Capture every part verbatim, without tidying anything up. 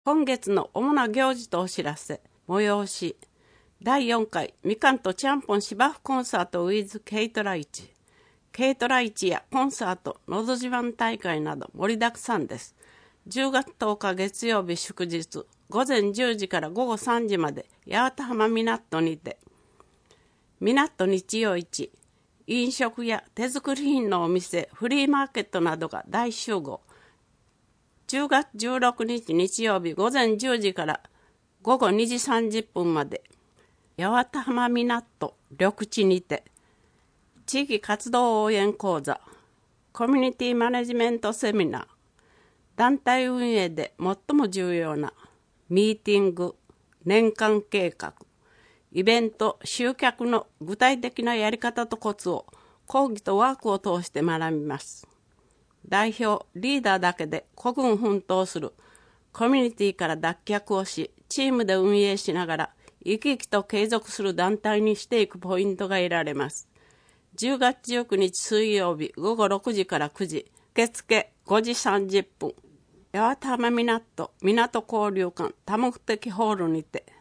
今月の主な行事とお知らせ、催し、だいよんかいみかんとちゃんぽん芝生コンサート with ケイトライチ。ケイトライチやコンサート、のど自慢大会など盛りだくさんです。じゅうがつとおか月曜日祝日、ごぜんじゅうじからごごさんじまで八幡浜港にて、港日曜市、飲食や手作り品のお店、フリーマーケットなどが大集合。じゅうがつじゅうろくにち日曜日ごぜんじゅうじからごごにじさんじゅっぷんまで八幡浜港緑地にて地域活動応援講座、コミュニティマネジメントセミナー、団体運営で最も重要なミーティング、年間計画、イベント、集客の具体的なやり方とコツを講義とワークを通して学びます。代表、リーダーだけで孤軍奮闘するコミュニティから脱却をし、チームで運営しながら生き生きと継続する団体にしていくポイントが得られます。じゅうがつじゅうくにち水曜日ごごろくじからくじ、受付ごじさんじゅっぷん、八幡浜港港交流館多目的ホールにて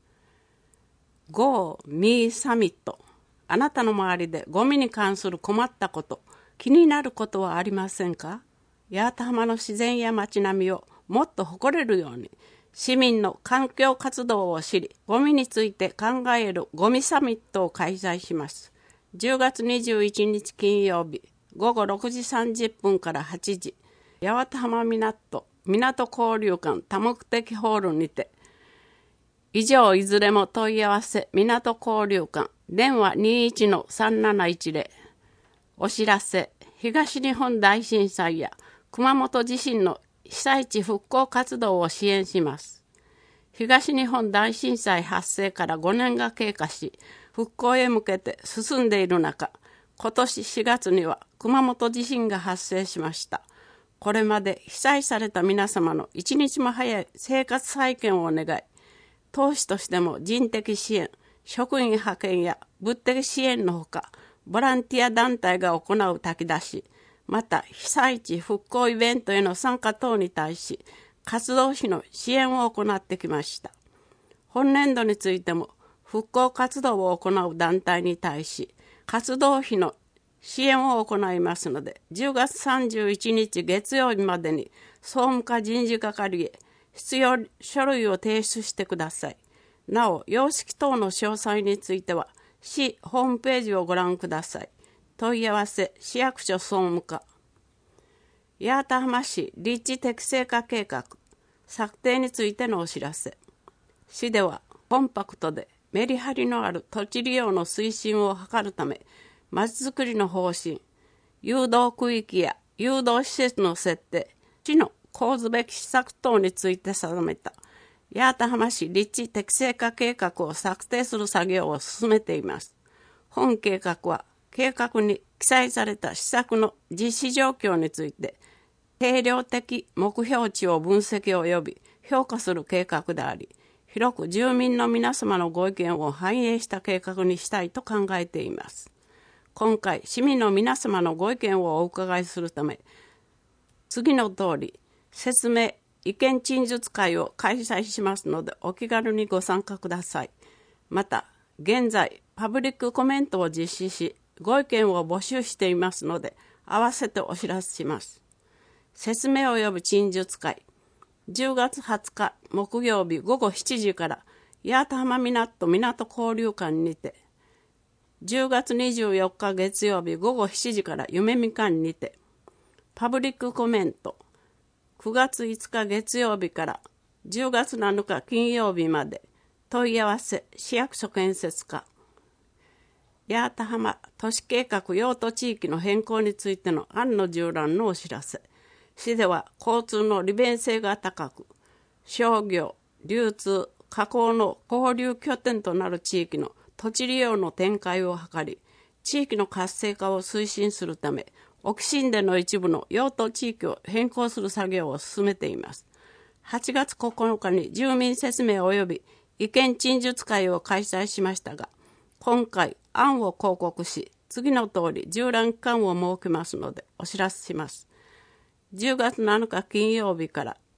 Go Me サミット。あなたの周りでゴミに関する困ったこと、気になることはありませんか？八幡浜の自然や街並みをもっと誇れるように、市民の環境活動を知り、ゴミについて考えるゴミサミットを開催します。じゅうがつにじゅういちにち金曜日、ごごろくじさんじゅっぷんからはちじ、八幡浜港港交流館多目的ホールにて、以上いずれも問い合わせ港交流館電話 にいちのさんなないちぜろ。お知らせ、東日本大震災や熊本地震の被災地復興活動を支援します。東日本大震災発生からごねんが経過し、復興へ向けて進んでいる中、今年しがつには熊本地震が発生しました。これまで被災された皆様の一日も早い生活再建を願い、当市としても人的支援、職員派遣や物的支援のほか、ボランティア団体が行う炊き出し、また被災地復興イベントへの参加等に対し、活動費の支援を行ってきました。本年度についても、復興活動を行う団体に対し、活動費の支援を行いますので、じゅうがつさんじゅういちにち月曜日までに総務課人事係へ必要書類を提出してください。なお、様式等の詳細については、市ホームページをご覧ください。問い合わせ、市役所総務課。八幡浜市立地適正化計画、策定についてのお知らせ。市では、コンパクトでメリハリのある土地利用の推進を図るため、まちづくりの方針、誘導区域や誘導施設の設定、市の講ずべき施策等について定めた、八幡浜市立地適正化計画を策定する作業を進めています。本計画は、計画に記載された施策の実施状況について、定量的目標値を分析及び評価する計画であり、広く住民の皆様のご意見を反映した計画にしたいと考えています。今回、市民の皆様のご意見をお伺いするため、次の通り、説明、意見陳述会を開催しますので、お気軽にご参加ください。また、現在、パブリックコメントを実施し、ご意見を募集していますので、合わせてお知らせします。説明及び陳述会、じゅうがつはつか木曜日ごごしちじから八幡浜港港交流館にて、じゅうがつにじゅうよっか月曜日ごごしちじから夢みかんにて、パブリックコメント、くがついつか月曜日からじゅうがつなのか金曜日まで、問い合わせ市役所建設課。八幡浜都市計画用途地域の変更についての案の縦覧のお知らせ。市では交通の利便性が高く、商業、流通、加工の交流拠点となる地域の土地利用の展開を図り、地域の活性化を推進するため、沖新田の一部の用途地域を変更する作業を進めています。はちがつここのかに住民説明及び意見陳述会を開催しましたが、今回案を報告し、次の通り縦覧期間を設けますのでお知らせします。じゅうがつなのか金曜日から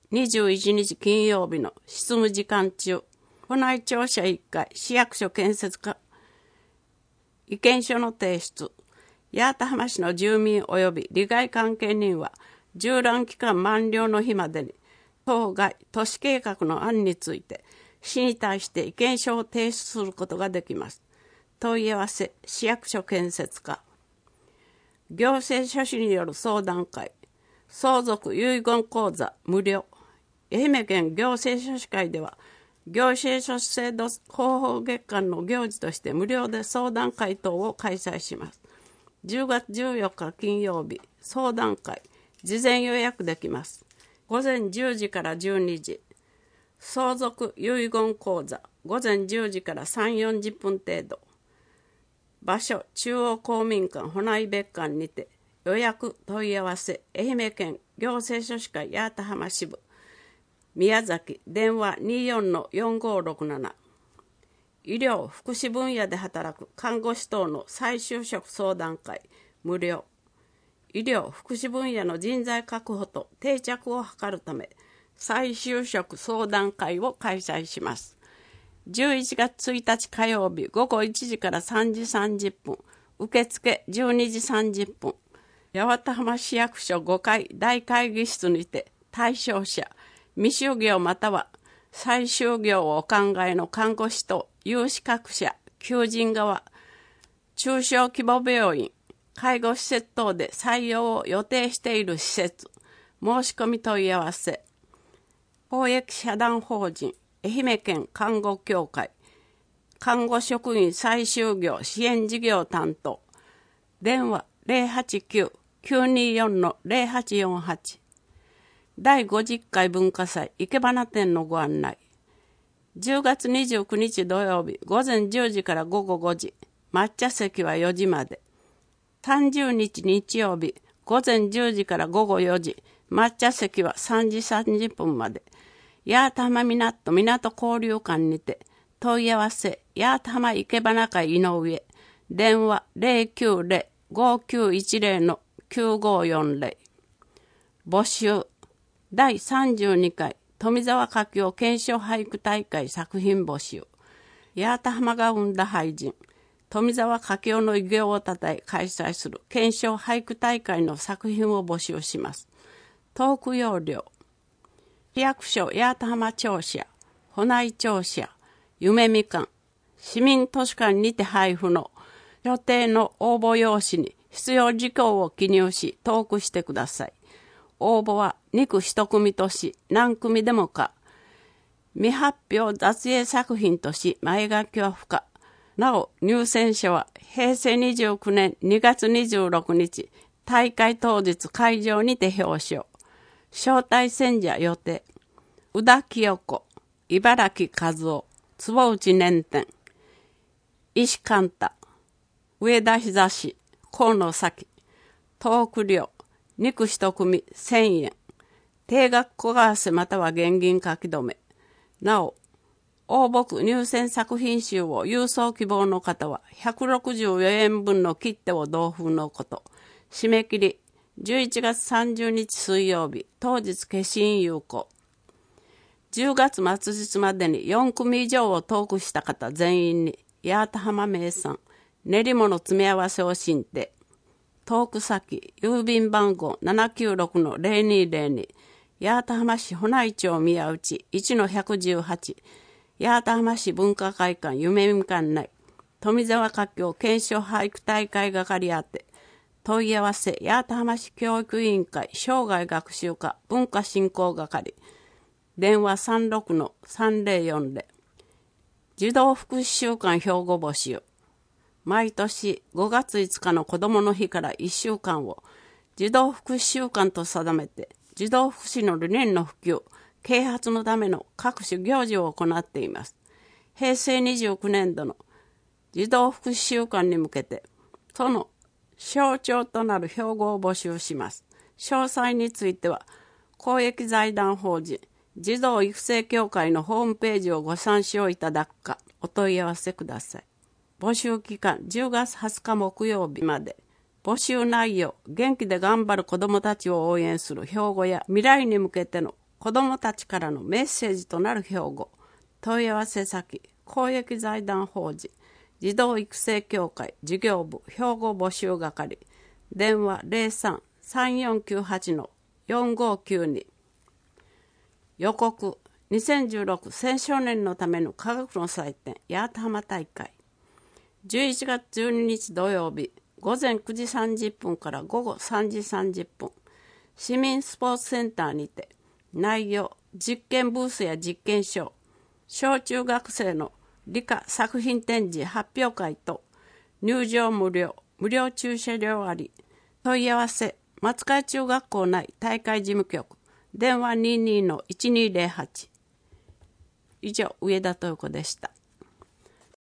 にじゅういちにち金曜日の執務時間中、保内庁舎いっかい市役所建設課意見書の提出、八幡浜市の住民及び利害関係人は縦覧期間満了の日までに当該都市計画の案について市に対して意見書を提出することができます。問い合わせ市役所建設課。行政書士による相談会、相続遺言講座無料。愛媛県行政書士会では行政書士制度広報月間の行事として無料で相談会等を開催します。じゅうがつじゅうよっか金曜日、相談会、事前予約できます。ごぜんじゅうじからじゅうにじ、相続遺言講座、ごぜんじゅうじからさんじゅうよんじゅっぷん程度。場所、中央公民館保内別館にて、予約問い合わせ、愛媛県行政書士会八幡浜支部、宮崎、電話 にじゅうよんのよんごろくなな。医療・福祉分野で働く看護師等の再就職相談会、無料。医療・福祉分野の人材確保と定着を図るため、再就職相談会を開催します。じゅういちがつついたち火曜日、午後いちじからさんじさんじゅっぷん、受付じゅうにじさんじゅっぷん、八幡浜市役所ごかい大会議室にて対象者、未就業または再就業をお考えの看護師と有資格者、求人側、中小規模病院、介護施設等で採用を予定している施設、申し込み問い合わせ、公益社団法人愛媛県看護協会、看護職員再就業支援事業担当、電話 ゼロはちきゅう きゅうによんのゼロはちよんはち。だいごじゅっかい文化祭いけばな展のご案内。じゅうがつにじゅうくにち土曜日、ごぜんじゅうじからごごごじ、抹茶席はよじまで。さんじゅうにち日曜日、ごぜんじゅうじからごごよじ、抹茶席はさんじさんじゅっぷんまで。八幡浜港港交流館にて、問い合わせ、八幡浜いけばな会井上、電話 ゼロきゅうゼロ ごきゅういちゼロのきゅうごよんゼロ。募集。だいさんじゅうにかい富澤歌教検証俳句大会作品募集。八幡浜が生んだ俳人、富澤歌教の偉業をたたえ開催する検証俳句大会の作品を募集します。トーク要領。市役所八幡浜庁舎、保内庁舎、夢みかん、市民図書館にて配布の予定の応募用紙に必要事項を記入しトークしてください。応募はにく一組とし何組でもか。未発表雑影作品とし前書きは不可。なお入選者はへいせいにじゅうきゅうねんにがつにじゅうろくにち大会当日会場にて表彰。招待選者予定。宇田清子、茨城和夫、坪内年天、石寛太、上田久志、河野咲、トーク料、肉一組せんえん、定額小為替または現金書き留め。なお、応募区入選作品集を郵送希望の方はひゃくろくじゅうよえんぶんの切手を同封のこと。締め切りじゅういちがつさんじゅうにち水曜日、当日消印有効。じゅうがつ末日までによんくみ以上をトークした方全員に八幡浜名産練り物詰め合わせを進呈。トーク先郵便番号 ななきゅうろくのゼロにゼロに 八幡浜市保内町宮内 いちのひゃくじゅうはち、八幡浜市文化会館夢みかん内富澤歌教検証俳句大会係宛て。問い合わせ八幡浜市教育委員会生涯学習課文化振興係。電話 さんろくのさんぜろよんゼロ。児童福祉週間標語募集。毎年ごがついつかの子どもの日からいっしゅうかんを児童福祉週間と定めて、児童福祉の理念の普及、啓発のための各種行事を行っています。へいせいにじゅうきゅうねんどの児童福祉週間に向けて、その象徴となる標語を募集します。詳細については、公益財団法人児童育成協会のホームページをご参照いただくか、お問い合わせください。募集期間じゅうがつはつか木曜日まで。募集内容、元気で頑張る子どもたちを応援する標語や未来に向けての子どもたちからのメッセージとなる標語、問い合わせ先、公益財団法人、児童育成協会事業部兵庫募集係、電話 ゼロさん さんよんきゅうはち よんごきゅうに。予告、にせんじゅうろく青少年のための科学の祭典八幡浜大会。じゅういちがつじゅうににち土曜日、午前くじさんじゅっぷんから午後さんじさんじゅっぷん、市民スポーツセンターにて、内容、実験ブースや実験ショー、小中学生の理科作品展示発表会と、入場無料、無料駐車場あり。問い合わせ、松海中学校内大会事務局、電話 にじゅうに いちにーぜろはち。以上、上田豊子でした。